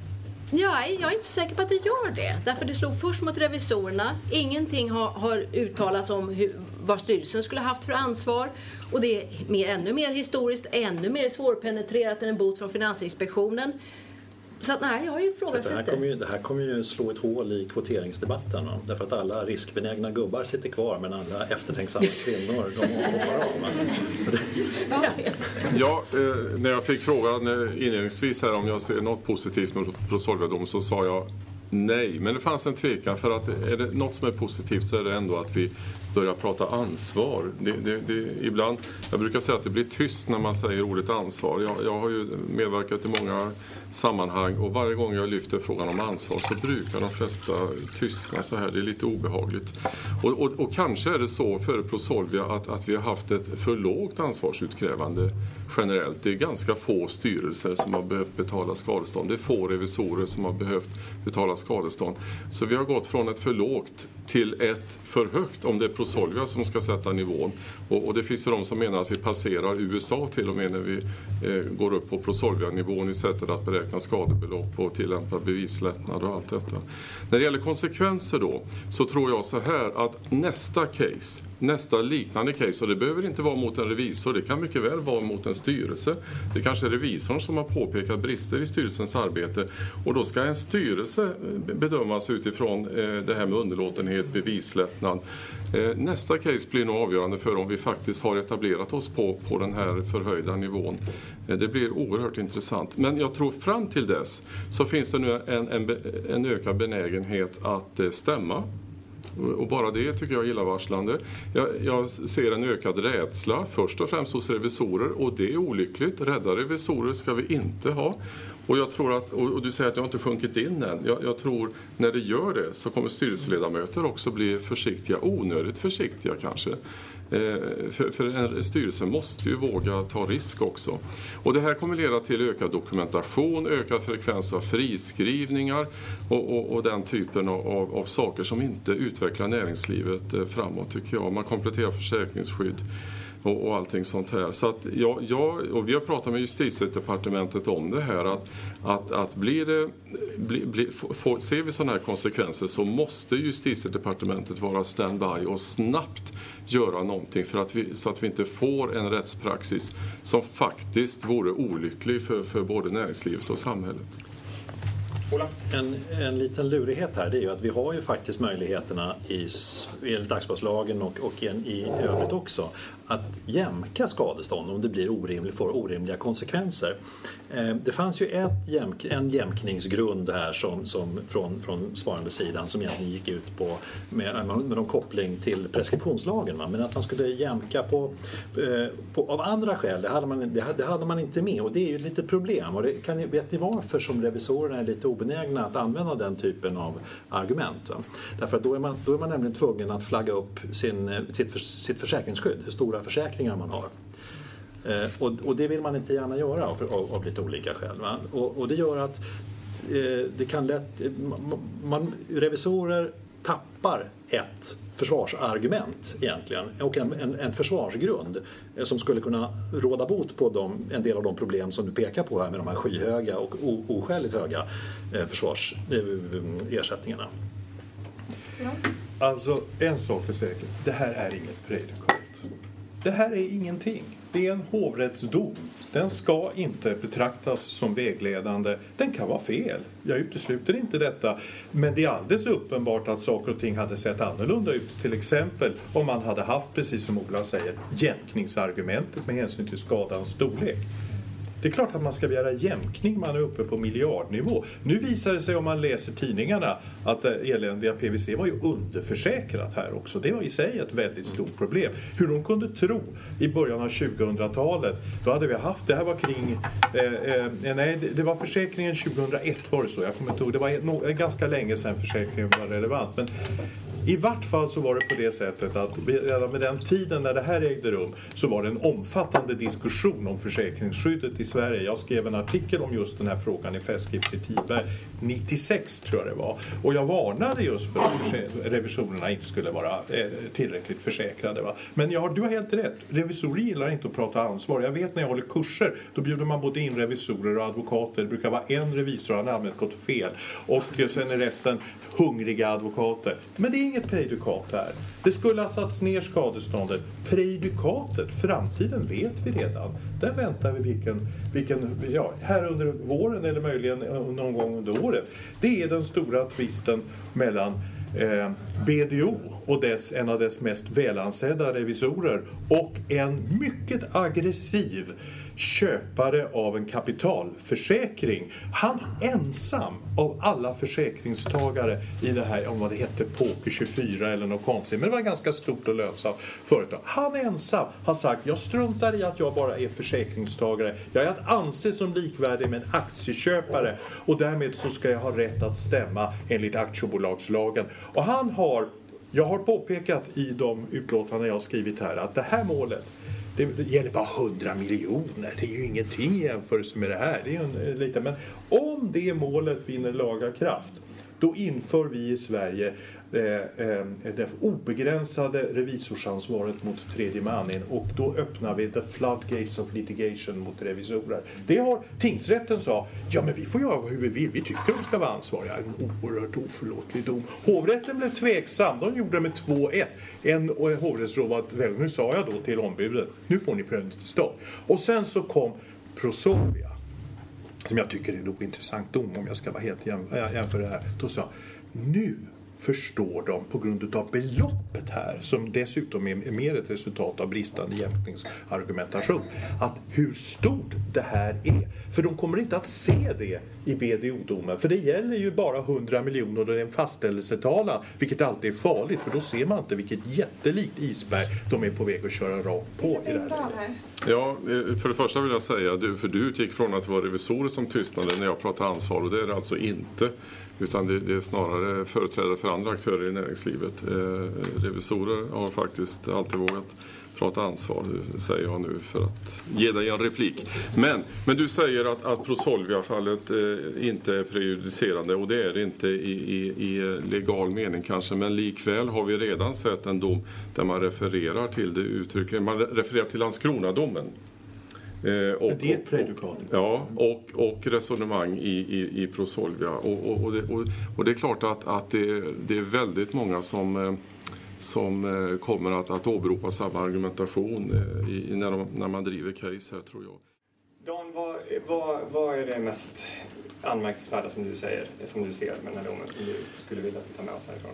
[SPEAKER 6] Nej, jag är inte så säker på att det gör det. Därför det slog först mot revisorerna. Ingenting har uttalats om vad styrelsen skulle haft för ansvar. Och det är ännu mer historiskt, ännu mer svårpenetrerat än en bot från Finansinspektionen. Så att, nej, jag har ju ifrågasätter.
[SPEAKER 5] Det här kommer ju slå ett hål i kvoteringsdebatten. Därför att alla riskbenägna gubbar sitter kvar men alla eftertänksamma kvinnor de hoppar av.
[SPEAKER 4] Ja, när jag fick frågan inledningsvis här om jag ser något positivt med Prosolvia-domen så sa jag nej. Men det fanns en tvekan för att är det något som är positivt så är det ändå att vi börjar prata ansvar. Ibland, jag brukar säga att det blir tyst när man säger ordet ansvar. Jag har ju medverkat i många sammanhang och varje gång jag lyfter frågan om ansvar så brukar de flesta tystna så här. Det är lite obehagligt. Och kanske är det så för Prosolvia att vi har haft ett för lågt ansvarsutkrävande generellt. Det är ganska få styrelser som har behövt betala skadestånd. Det är få revisorer som har behövt betala skadestånd. Så vi har gått från ett för lågt till ett för högt om det är Prosolvia som ska sätta nivån. Och det finns ju de som menar att vi passerar USA till och med när vi går upp på Prosolvia-nivån i sättet att beräkna skadebelopp och tillämpa bevislättnad och allt detta. När det gäller konsekvenser då så tror jag så här att nästa liknande case, och det behöver inte vara mot en revisor, det kan mycket väl vara mot en styrelse. Det kanske är revisorn som har påpekat brister i styrelsens arbete och då ska en styrelse bedömas utifrån det här med underlåtenhet, bevislättnad. Nästa case blir nog avgörande för om vi faktiskt har etablerat oss på den här förhöjda nivån. Det blir oerhört intressant. Men jag tror fram till dess så finns det nu en ökad benägenhet att stämma. Och bara det tycker jag är illavarslande. Jag ser en ökad rädsla först och främst hos revisorer och det är olyckligt. Rädda revisorer ska vi inte ha. Och jag tror att, och du säger att jag inte sjunkit in än. Jag tror när det gör det så kommer styrelseledamöter också bli försiktiga, onödigt försiktiga kanske. För en styrelse måste ju våga ta risk också. Och det här kommer leda till ökad dokumentation, ökad frekvens av friskrivningar och den typen av saker som inte utvecklar näringslivet framåt tycker jag. Man kompletterar försäkringsskydd och allting sånt här. Så att och vi har pratat med Justitiedepartementet om det här att ser vi sådana här konsekvenser så måste Justitiedepartementet vara standby och snabbt göra någonting så att vi inte får en rättspraxis som faktiskt vore olycklig för både näringslivet och samhället.
[SPEAKER 5] En liten lurighet här det är ju att vi har ju faktiskt möjligheterna enligt aktiebolagslagen och i övrigt också att jämka skadestånd om det blir får orimliga konsekvenser. Det fanns ju en jämkningsgrund här som från svarandesidan som egentligen gick ut på med någon koppling till preskriptionslagen. Men att man skulle jämka av andra skäl, det hade man inte med och det är ju lite problem. Och vet ni varför som revisorerna är lite obenägna att använda den typen av argument. Därför att då är man nämligen tvungen att flagga upp sitt försäkringsskydd, hur stora försäkringar man har. Och det vill man inte gärna göra av lite olika skäl. Va? Och det gör att det kan lätt... revisorer tappar ett försvarsargument egentligen och en försvarsgrund som skulle kunna råda bot på en del av de problem som du pekar på här med de här skyhöga och oskäligt höga försvarsersättningarna.
[SPEAKER 3] Alltså en sak är säker, det här är inget prejudikat. Det här är ingenting. Det är en hovrättsdom. Den ska inte betraktas som vägledande. Den kan vara fel. Jag utesluter inte detta. Men det är alldeles uppenbart att saker och ting hade sett annorlunda ut. Till exempel om man hade haft, precis som Ola säger, jämkningsargumentet med hänsyn till skadans storlek. Det är klart att man ska begära jämkning, man är uppe på miljardnivå. Nu visar det sig om man läser tidningarna att eländiga PVC var ju underförsäkrat här också. Det var i sig ett väldigt stort problem. Hur de kunde tro i början av 2000-talet, då hade vi haft, det här var kring, det var försäkringen 2001 var det så, jag kommer inte ihåg, det var ganska länge sedan försäkringen var relevant. Men i vart fall så var det på det sättet att redan med den tiden när det här ägde rum så var det en omfattande diskussion om försäkringsskyddet i Sverige. Jag skrev en artikel om just den här frågan i Festskrift i Tiberg 96 tror jag det var. Och jag varnade just för att revisorerna inte skulle vara tillräckligt försäkrade. Va? Men du har helt rätt. Revisorer gillar inte att prata ansvar. Jag vet när jag håller kurser, då bjuder man både in revisorer och advokater. Det brukar vara en revisor, han har allmänt gått fel. Och sen är resten hungriga advokater. Men det är inget prejudikat här. Det skulle ha satts ner skadeståndet. Prejudikatet, framtiden vet vi redan. Där väntar vi här under våren eller möjligen någon gång under året. Det är den stora tvisten mellan BDO och en av dess mest välansedda revisorer och en mycket aggressiv köpare av en kapitalförsäkring. Han ensam av alla försäkringstagare i det här, om vad det hette, Poker 24 eller något konstigt, men det var ganska stort och lönsamt företag. Han ensam har sagt, jag struntar i att jag bara är försäkringstagare. Jag är att anse som likvärdig med en aktieköpare och därmed så ska jag ha rätt att stämma enligt aktiebolagslagen. Och jag har påpekat i de utlåtanden jag har skrivit här att det här målet, det gäller bara 100 miljoner. Det är ju ingenting i jämförelse med det här. Det är ju lite, men om det målet vinner laga kraft, då inför vi i Sverige det obegränsade revisorsansvaret mot tredje man och då öppnar vi the floodgates of litigation mot revisorer. Det har tingsrätten sa, ja men vi får göra hur vi vill, vi tycker de ska vara ansvariga. En oerhört oförlåtlig dom. Hovrätten blev tveksam, de gjorde det med 2-1. En hovrättsråd var väl, nu sa jag då till ombudet, nu får ni prövningstillstånd. Och sen så kom Prosolvia, som jag tycker är en ointressant dom om jag ska vara helt jämför det här. Då sa nu förstår de på grund av beloppet här, som dessutom är mer ett resultat av bristande jämkningsargumentation, att hur stort det här är. För de kommer inte att se det i BDO-domen, för det gäller ju bara 100 miljoner och det är en fastställelsetalan, vilket alltid är farligt, för då ser man inte vilket jättelikt isberg de är på väg att köra rakt på i det här.
[SPEAKER 4] Ja, för det första vill jag säga, du utgick från att det var revisorer som tystnade när jag pratade ansvar, och det är det alltså inte. Utan det är snarare företrädare för andra aktörer i näringslivet. Revisorer har faktiskt alltid vågat prata ansvar, det säger jag nu för att ge dig en replik. Men du säger att Prosolvia-fallet inte är prejudicerande, och det är det inte i legal mening kanske. Men likväl har vi redan sett en dom där man refererar till det uttryckligen. Man refererar till Landskrona-domen.
[SPEAKER 3] Det är ett prejudikat.
[SPEAKER 4] Ja, och resonemang i Prosolvia. Och det är klart att det är väldigt många som kommer att åberopa samma argumentation när man driver case här, tror jag.
[SPEAKER 7] Dan, vad är det mest anmärkningsvärda som du ser med den här domen som du skulle vilja att vi tar med oss härifrån?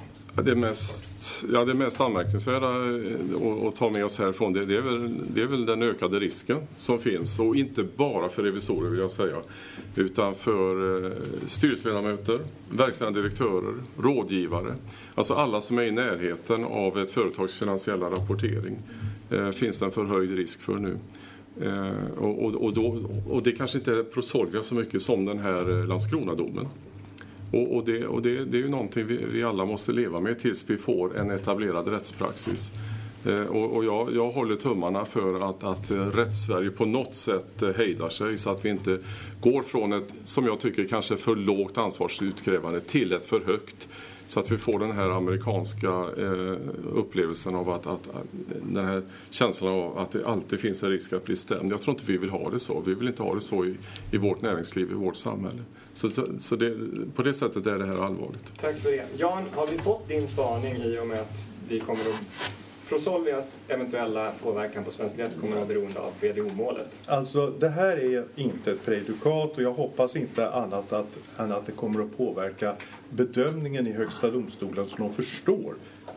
[SPEAKER 4] Det mest anmärkningsvärda att ta med oss härifrån, det är väl den ökade risken som finns, och inte bara för revisorer vill jag säga, utan för styrelseledamöter, verkställande direktörer, rådgivare, alltså alla som är i närheten av ett företags finansiella rapportering finns det en förhöjd risk för nu. Och det kanske inte är Prosolvia så mycket som den här Landskrona-domen. Och det är ju någonting vi alla måste leva med tills vi får en etablerad rättspraxis. Och jag håller tummarna för att rättssverige på något sätt hejdar sig så att vi inte går från ett, som jag tycker, kanske för lågt ansvarsutkrävande till ett för högt. Så att vi får den här amerikanska upplevelsen av att den här känslan av att det alltid finns en risk att bli stämd. Jag tror inte vi vill ha det så. Vi vill inte ha det så i vårt näringsliv, i vårt samhälle. Så det, på det sättet är det här allvarligt.
[SPEAKER 7] Tack för det. Jan, har vi fått din spaning i och med att vi kommer att Prosolvias eventuella påverkan på svensk rätt kommer att vara beroende av WDO-målet?
[SPEAKER 3] Alltså det här är inte ett prejudikat och jag hoppas inte annat än att det kommer att påverka bedömningen i Högsta domstolen så de förstår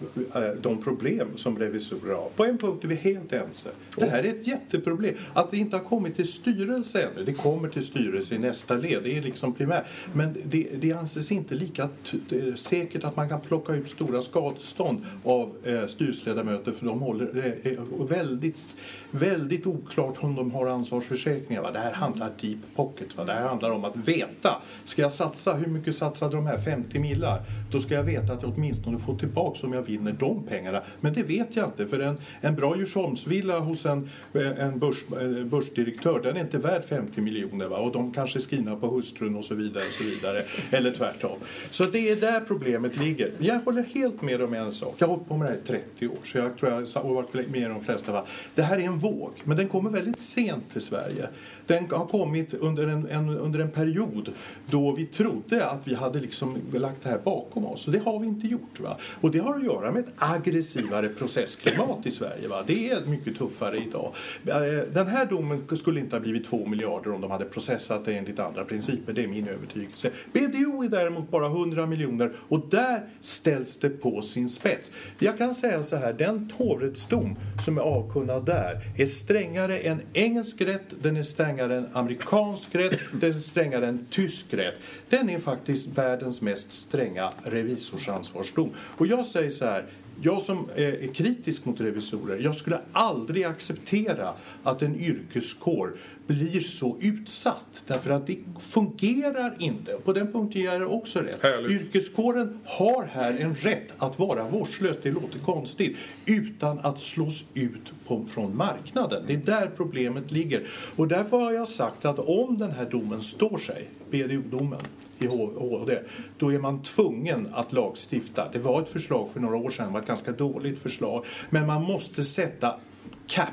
[SPEAKER 3] de problem som revisorer har. På en punkt är vi helt ense. Det här är ett jätteproblem. Att det inte har kommit till styrelse ännu. Det kommer till styrelse i nästa led. Det är liksom primärt. Men det anses inte lika säkert att man kan plocka ut stora skadestånd av styrelseledamöter för de håller väldigt, väldigt oklart om de har ansvarsförsäkringar. Det här handlar deep pocket. Det här handlar om att veta. Ska jag satsa? Hur mycket satsade de här 50 millar? Då ska jag veta att jag åtminstone får tillbaka om jag vinner de pengarna. Men det vet jag inte. För en bra Djursholmsvilla hos en börsdirektör, den är inte värd 50 miljoner. Va? Och de kanske skriver på hustrun och så vidare. Och så vidare. Eller tvärtom. Så det är där problemet ligger. Jag håller helt med om en sak. Jag har hållit på med det här i 30 år. Så jag tror jag har varit med i de flesta fall. Det här är en våg. Men den kommer väldigt sent till Sverige. Den har kommit under en period då vi trodde att vi hade liksom lagt det här bakom oss. Och det har vi inte gjort. Va? Och det har att göra med ett aggressivare processklimat i Sverige. Va? Det är mycket tuffare idag. Den här domen skulle inte ha blivit 2 miljarder om de hade processat det enligt andra principer. Det är min övertygelse. BDO är däremot bara 100 miljoner och där ställs det på sin spets. Jag kan säga så här, den hovrättsdom som är avkunnad där är strängare än engelsk rätt, den är strängare än amerikansk rätt, den är strängare än tysk rätt. Den är faktiskt världens mest stränga revisorsansvarsdom. Och jag säger så här, jag som är kritisk mot revisorer, jag skulle aldrig acceptera att en yrkeskår blir så utsatt. Därför att det fungerar inte. På den punkten är det också rätt.
[SPEAKER 4] Härligt.
[SPEAKER 3] Yrkeskåren har här en rätt att vara vårdslös, det låter konstigt, utan att slås ut från marknaden. Det är där problemet ligger. Och därför har jag sagt att om den här domen står sig, BDO-domen i HD, då är man tvungen att lagstifta. Det var ett förslag för några år sedan, det var ett ganska dåligt förslag. Men man måste sätta cap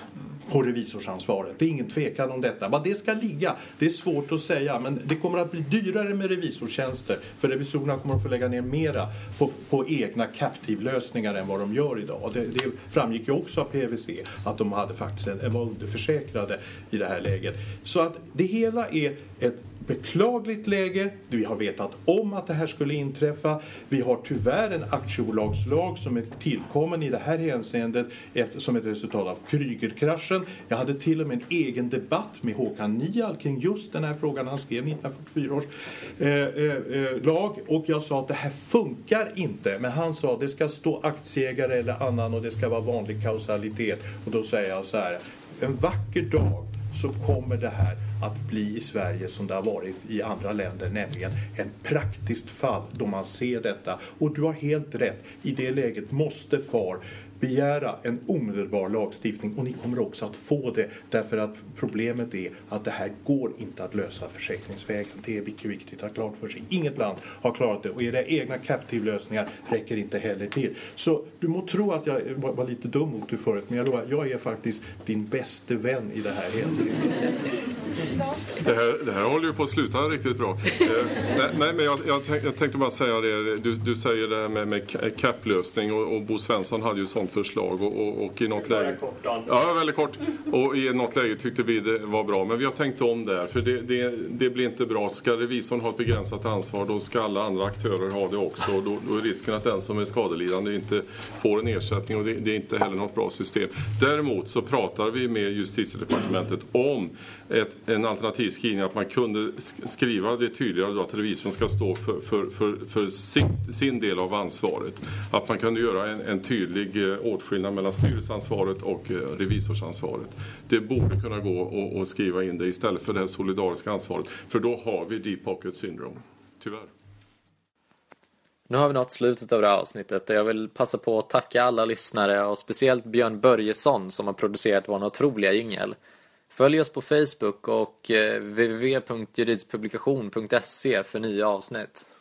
[SPEAKER 3] på revisorsansvaret. Det är ingen tvekan om detta. Vad det ska ligga, det är svårt att säga. Men det kommer att bli dyrare med revisortjänster. För revisorerna kommer att få lägga ner mera på egna captive-lösningar än vad de gör idag. Det framgick ju också av PwC att de hade faktiskt var underförsäkrade i det här läget. Så att det hela är ett beklagligt läge. Vi har vetat om att det här skulle inträffa. Vi har tyvärr en aktiebolagslag som är tillkommen i det här hänseendet som ett resultat av Krügerkraschen. Jag hade till och med en egen debatt med Håkan Nial kring just den här frågan. Han skrev 1944 års lag och jag sa att det här funkar inte. Men han sa att det ska stå aktieägare eller annan och det ska vara vanlig kausalitet. Och då säger jag så här, en vacker dag så kommer det här att bli i Sverige som det har varit i andra länder, nämligen en praktiskt fall då man ser detta. Och du har helt rätt, i det läget måste FAR begära en omedelbar lagstiftning och ni kommer också att få det därför att problemet är att det här går inte att lösa försäkringsvägen. Det är mycket viktigt att ha klart för sig. Inget land har klarat det och era egna captive-lösningar räcker inte heller till. Så du må tro att jag var lite dum mot dig förut, men jag är faktiskt din bäste vän i det här hänseendet.
[SPEAKER 4] Det här håller ju på att sluta riktigt bra. Nej, men jag tänkte bara säga det. Du säger det här med cap-lösning och Bo Svensson hade ju sånt förslag och i något läge... Ja, väldigt kort. Och i något läge tyckte vi det var bra. Men vi har tänkt om där. För det blir inte bra. Ska revisorn ha ett begränsat ansvar, då ska alla andra aktörer ha det också. Och då är risken att den som är skadelidande inte får en ersättning. Och det är inte heller något bra system. Däremot så pratar vi med Justitiedepartementet om en alternativ skrivning. Att man kunde skriva det tydligare då att revisorn ska stå för sin del av ansvaret. Att man kunde göra en tydlig åtskillnad mellan styrelseansvaret och revisorsansvaret. Det borde kunna gå att skriva in det istället för det här solidariska ansvaret. För då har vi deep pocket syndrome. Tyvärr.
[SPEAKER 2] Nu har vi nått slutet av det här avsnittet och jag vill passa på att tacka alla lyssnare och speciellt Björn Börjesson som har producerat vår otroliga jingel. Följ oss på Facebook och www.juridiskpublikation.se för nya avsnitt.